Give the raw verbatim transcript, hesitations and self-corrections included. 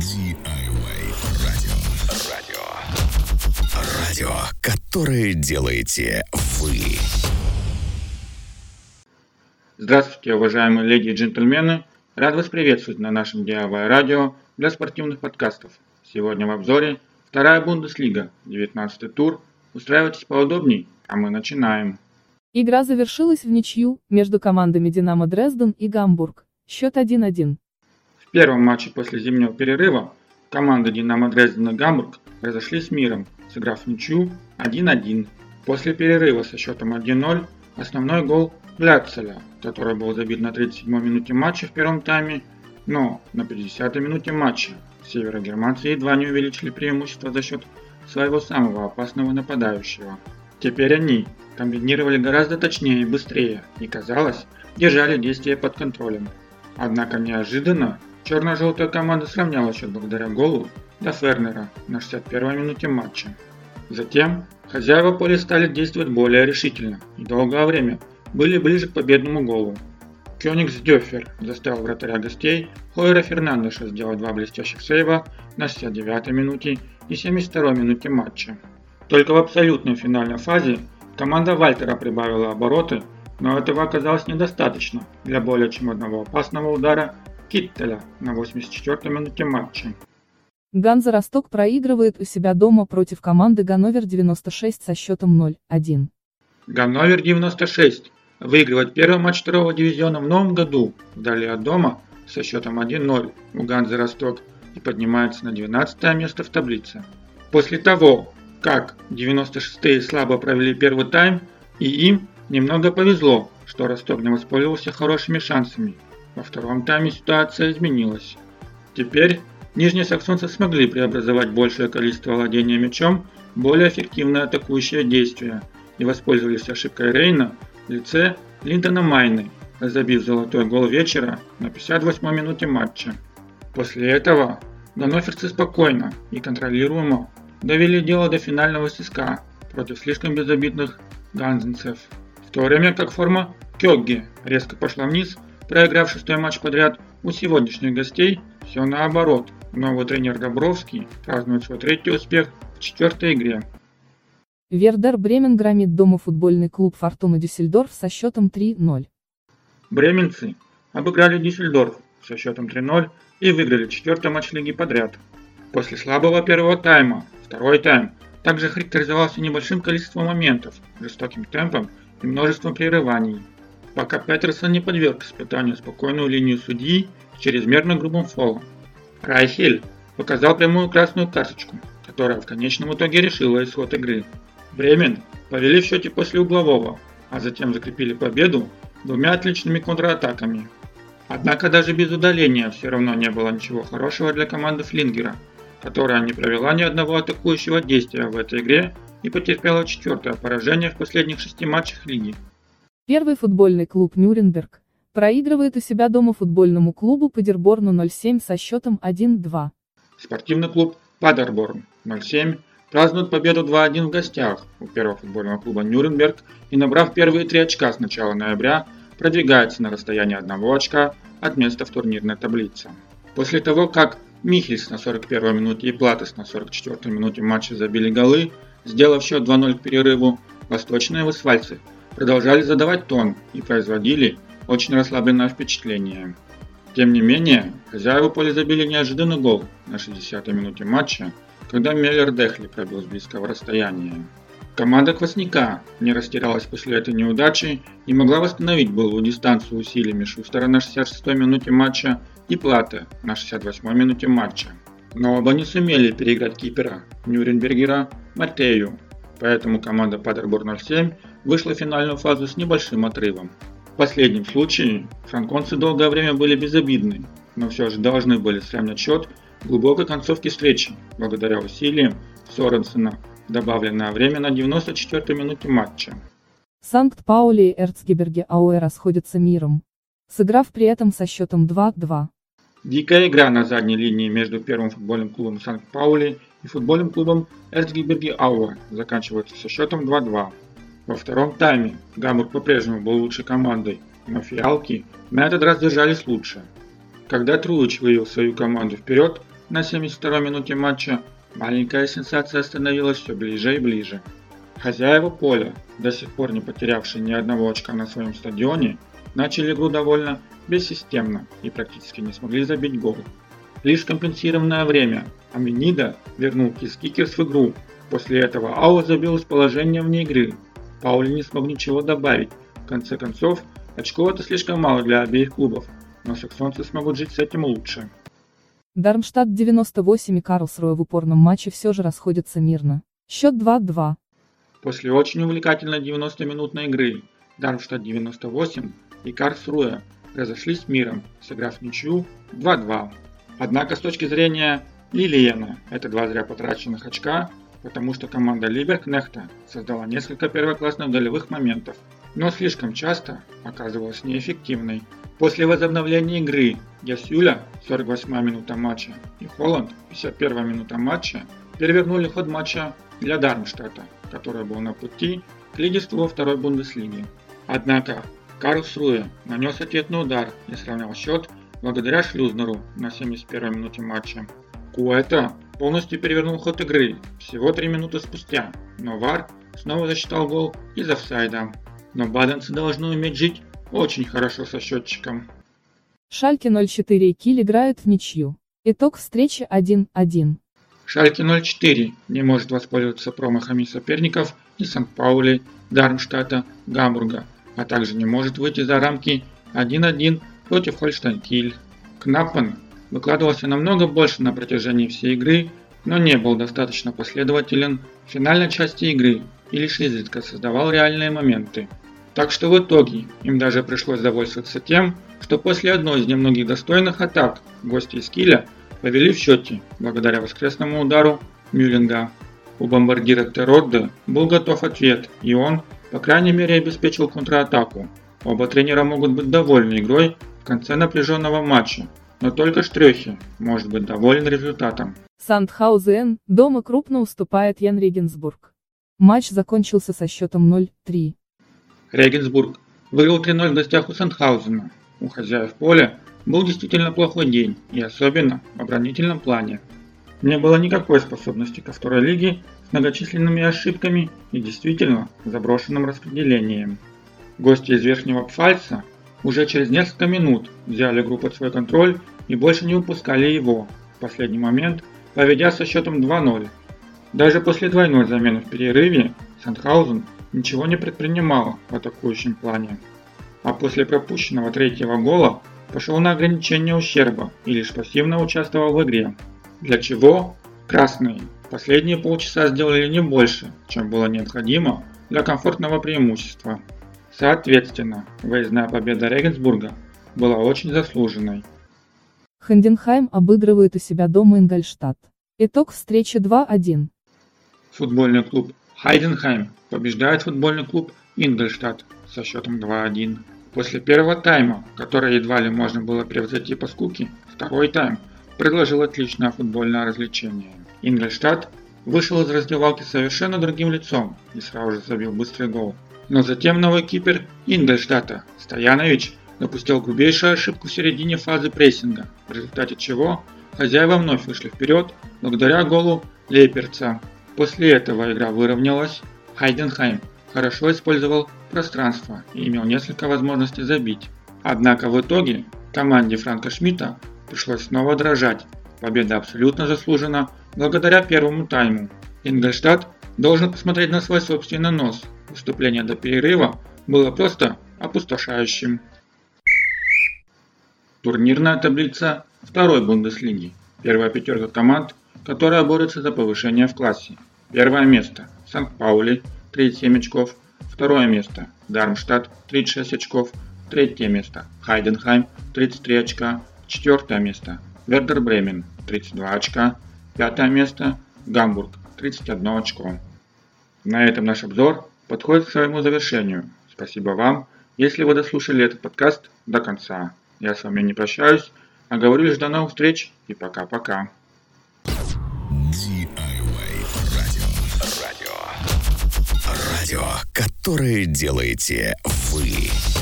ди ай вай радио. Радио. Радио, которое делаете вы. Здравствуйте, уважаемые леди и джентльмены. Рад вас приветствовать на нашем ди ай вай радио для спортивных подкастов. Сегодня в обзоре вторая Бундеслига, девятнадцатый тур. Устраивайтесь поудобней, а мы начинаем. Игра завершилась в ничью между командами «Динамо Дрезден» и «Гамбург». Счет один-один. В первом матче после зимнего перерыва команды «Динамо Дрезден» и «Гамбург» разошлись миром, сыграв в ничью один-один. После перерыва со счетом один-ноль основной гол Ляцеля, который был забит на тридцать седьмой минуте матча в первом тайме, но на пятидесятой минуте матча северогерманцы едва не увеличили преимущество за счет своего самого опасного нападающего. Теперь они комбинировали гораздо точнее и быстрее и, казалось, держали действия под контролем. Однако неожиданно черно-желтая команда сравняла счет благодаря голу Де Фернера на шестьдесят первой минуте матча. Затем хозяева поля стали действовать более решительно и долгое время были ближе к победному голу. Кёнигсдёфер заставил вратаря гостей Хойера Фернандеша сделать два блестящих сейва на шестьдесят девятой минуте и семьдесят второй минуте матча. Только в абсолютной финальной фазе команда Вальтера прибавила обороты, но этого оказалось недостаточно для более чем одного опасного удара Киттеля на восемьдесят четвёртой минуте матча. Ганза Росток проигрывает у себя дома против команды Ганновер девяносто шесть со счетом ноль-один. Ганновер девяносто шесть выигрывает первый матч второго дивизиона в новом году вдали от дома со счетом один-ноль у Ганзы Росток и поднимается на двенадцатое место в таблице. После того, как девяносто шестые слабо провели первый тайм, и им немного повезло, что Росток не воспользовался хорошими шансами. Во втором тайме ситуация изменилась. Теперь нижнесаксонцы смогли преобразовать большее количество владения мячом в более эффективное атакующее действие и воспользовались ошибкой Рейна в лице Линдона Майны, забив золотой гол вечера на пятьдесят восьмой минуте матча. После этого ганноверцы спокойно и контролируемо довели дело до финального свистка против слишком безобидных ганзенцев, в то время как форма Кёгге резко пошла вниз, проиграв шестой матч подряд. У сегодняшних гостей все наоборот. Новый тренер Добровский празднует свой третий успех в четвертой игре. Вердер Бремен громит дома футбольный клуб Фортуна Дюссельдорф со счетом три-ноль. Бременцы обыграли Дюссельдорф со счетом три-ноль и выиграли четвертый матч лиги подряд. После слабого первого тайма, второй тайм также характеризовался небольшим количеством моментов, жестоким темпом и множеством прерываний, пока Петерсон не подверг испытанию спокойную линию судьи с чрезмерно грубым фолом. Райхель показал прямую красную карточку, которая в конечном итоге решила исход игры. Бремен повели в счете после углового, а затем закрепили победу двумя отличными контратаками. Однако даже без удаления все равно не было ничего хорошего для команды Флингера, которая не провела ни одного атакующего действия в этой игре и потерпела четвертое поражение в последних шести матчах лиги. Первый футбольный клуб Нюрнберг проигрывает у себя дома футбольному клубу Падерборну ноль семь со счетом один-два. Спортивный клуб Падерборн ноль семь празднует победу два-один в гостях у первого футбольного клуба Нюрнберг и, набрав первые три очка с начала ноября, продвигается на расстояние одного очка от места в турнирной таблице. После того, как Михельс на сорок первой минуте и Платес на сорок четвёртой минуте матча забили голы, сделав счет два-ноль к перерыву, восточные вестфальцы продолжали задавать тон и производили очень расслабленное впечатление. Тем не менее, хозяева поля забили неожиданный гол на шестидесятой минуте матча, когда Меллер Дехли пробил с близкого расстояния. Команда Квасника не растерялась после этой неудачи и могла восстановить былую дистанцию усилиями Шустера на шестьдесят шестой минуте матча и Плате на шестьдесят восьмой минуте матча. Но оба не сумели переиграть кипера Нюрнбергера Матею, поэтому команда Падерборн ноль семь вышла в финальную фазу с небольшим отрывом. В последнем случае франконцы долгое время были безобидны, но все же должны были сравнять счет в глубокой концовке встречи, благодаря усилиям Соренсена, добавленное время на девяносто четвёртой минуте матча. Санкт-Паули и Эрцгеберге Ауэ расходятся миром, сыграв при этом со счетом два-два. Дикая игра на задней линии между первым футбольным клубом Санкт-Паули и футбольным клубом Эрцгеберге Ауэ заканчивается со счетом два-два. Во втором тайме Гамбург по-прежнему был лучшей командой, но фиалки на этот раз держались лучше. Когда Труич вывел свою команду вперед, на семьдесят второй минуте матча маленькая сенсация становилась все ближе и ближе. Хозяева поля, до сих пор не потерявшие ни одного очка на своем стадионе, начали игру довольно бессистемно и практически не смогли забить гол. Лишь в компенсированное время Аменида вернул Кис Кикерс в игру. После этого Ауа забил из положения вне игры. Паули не смог ничего добавить. В конце концов, очков это слишком мало для обеих клубов, но саксонцы смогут жить с этим лучше. Дармштадт девяносто восемь и Карлсруэ в упорном матче все же расходятся мирно. Счет два-два. После очень увлекательной девяностоминутной игры Дармштадт девяносто восемь и Карлсруэ разошлись миром, сыграв ничью два-два. Однако с точки зрения Лилиена это два зря потраченных очка, потому что команда Либеркнехта создала несколько первоклассных голевых моментов, но слишком часто оказывалась неэффективной. После возобновления игры Ясюля, сорок восьмая минута матча, и Холланд, пятьдесят первая минута матча, перевернули ход матча для Дармштадта, который был на пути к лидерству во второй Бундеслиге. Однако Карлсруэ нанес ответный удар и сравнял счет благодаря Шлюзнеру на семьдесят первой минуте матча. Куэта полностью перевернул ход игры всего три минуты спустя, но ВАР снова засчитал гол из офсайда. Но баденцы должны уметь жить очень хорошо со счетчиком. Шальке ноль четыре и Киль играют в ничью. Итог встречи один-один. Шальке ноль четыре не может воспользоваться промахами соперников из Сан-Паули, Дармштадта, Гамбурга, а также не может выйти за рамки один-один против Хольштайн-Киль. Кнаппен выкладывался намного больше на протяжении всей игры, но не был достаточно последователен в финальной части игры и лишь изредка создавал реальные моменты. Так что в итоге им даже пришлось довольствоваться тем, что после одной из немногих достойных атак гости из Киля повели в счете благодаря воскресному удару Мюллинга. У бомбардира Теродде был готов ответ, и он, по крайней мере, обеспечил контратаку. Оба тренера могут быть довольны игрой в конце напряженного матча, но только Штрёхе может быть доволен результатом. Сандхаузен дома крупно уступает Ян Регенсбург. Матч закончился со счетом ноль-три. Регенсбург выиграл три-ноль в гостях у Сандхаузена. У хозяев поля был действительно плохой день, и особенно в оборонительном плане. Не было никакой способности ко второй лиге с многочисленными ошибками и действительно заброшенным распределением. Гости из Верхнего Пфальца уже через несколько минут взяли игру под свой контроль и больше не упускали его, в последний момент поведя со счетом два-ноль. Даже после двойной замены в перерыве Сандхаузен ничего не предпринимал в атакующем плане. А после пропущенного третьего гола пошел на ограничение ущерба и лишь пассивно участвовал в игре. Для чего красные последние полчаса сделали не больше, чем было необходимо для комфортного преимущества. Соответственно, выездная победа Регенсбурга была очень заслуженной. Ханденхайм обыгрывает у себя дома Ингольштадт. Итог встречи два-один. Футбольный клуб Хайденхайм побеждает футбольный клуб Ингольштадт со счетом два-один. После первого тайма, который едва ли можно было превзойти по скуке, второй тайм предложил отличное футбольное развлечение. Ингольштадт вышел из раздевалки совершенно другим лицом и сразу же забил быстрый гол. Но затем новый кипер Ингольштадта, Стоянович, допустил грубейшую ошибку в середине фазы прессинга, в результате чего хозяева вновь вышли вперед благодаря голу Лейперца. После этого игра выровнялась, Хайденхайм хорошо использовал пространство и имел несколько возможностей забить. Однако в итоге команде Франка Шмидта пришлось снова дрожать. Победа абсолютно заслужена благодаря первому тайму. Ингольштадт должен посмотреть на свой собственный нос. Выступление до перерыва было просто опустошающим. Турнирная таблица второй Бундеслиги. Первая пятерка команд, которая борется за повышение в классе. Первое место Сан-Паули, тридцать семь очков. Второе место Дармштадт, тридцать шесть очков. Третье место Хайденхайм, тридцать три очка. Четвертое место Вердер Бремен, тридцать два очка. Пятое место Гамбург, тридцать одно очко. На этом наш обзор подходит к своему завершению. Спасибо вам, если вы дослушали этот подкаст до конца. Я с вами не прощаюсь, а говорю лишь до новых встреч и пока-пока. ди ай вай радио. Радио. Радио, которое делаете вы.